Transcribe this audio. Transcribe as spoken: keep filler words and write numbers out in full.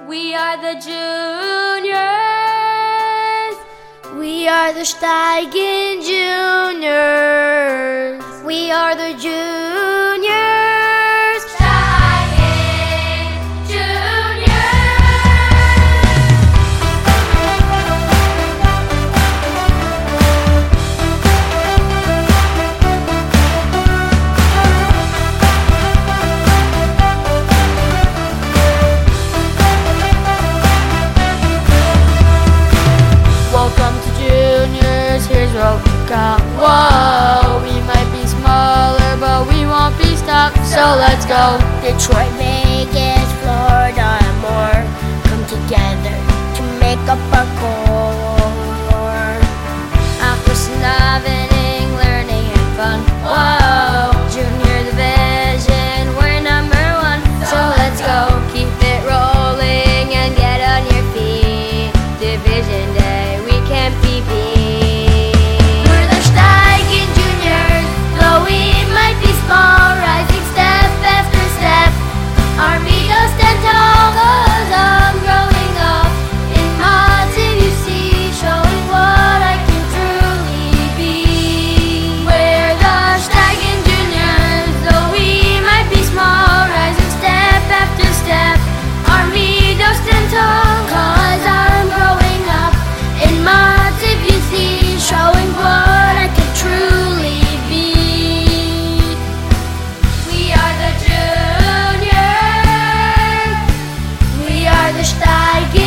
We are the juniors. We are the Steigen Juniors. We are the juniors. Steigen Juniors. Welcome to juniors, here's what we got. Whoa, we might be smaller, but we won't be stopped. So let's go. Detroit, Vegas, Florida, and more come together to make up our core. Aquas navigating, learning and fun. Whoa, junior division, we're number one. So let's go, keep it rolling and get on your feet. Division Day, we can't be beat. We're the Steigen Juniors, though we might be small, rising step after step. Army goes stand tall, 'cause I'm growing up in mods if you see, showing what I can truly be. We're the Steigen Juniors, though we might be small, rising step after step. Army goes stand tall, 'cause I'm growing up in mods if you see, showing what I can truly be. We are the juniors. We are the Steigen